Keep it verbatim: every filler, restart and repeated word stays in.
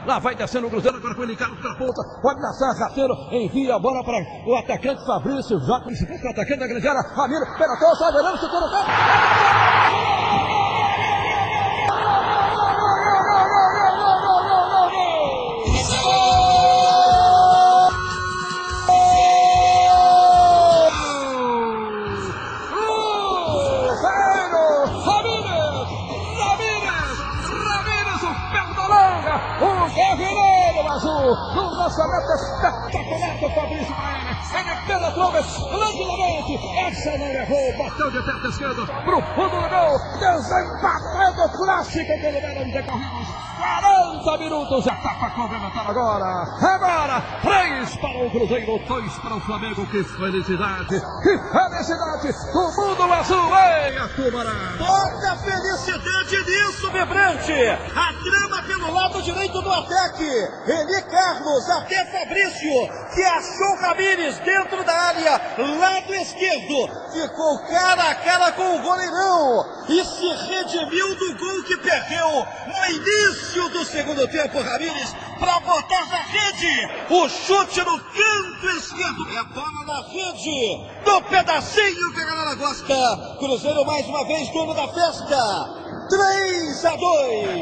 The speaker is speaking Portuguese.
Lá vai descendo o Cruzeiro, agora com ele encara para a ponta. Pode lançar, rateiro, envia a bola para o atacante Fabrício. Já com o atacante da grande área. Ramiro, pelatou, sai verão, chutou no campo. O guerreiro azul, um lançamento espetacular do Fabrício Maia. Ele penetrou esplendidamente. Essa não errou, bateu de perna esquerda pro fundo do gol. Desembatendo o clássico pelo Belo de Correios. quarenta minutos, etapa complementar agora. Agora, três para o Cruzeiro, dois para o Flamengo. Que felicidade, que felicidade. O mundo azul, ei, a Tubarão. Toda felicidade nisso, vibrante. A trama pelo lado direito do ataque. Eli Carlos até Fabrício, que achou Ramires dentro da área, lado esquerdo. Ficou cara a cara com o goleirão e se redimiu do gol que perdeu no início do segundo tempo. Ramires para botar na rede. O chute no canto esquerdo. É bola na rede. No pedacinho que a galera gosta. Cruzeiro mais uma vez dono da festa. três a dois.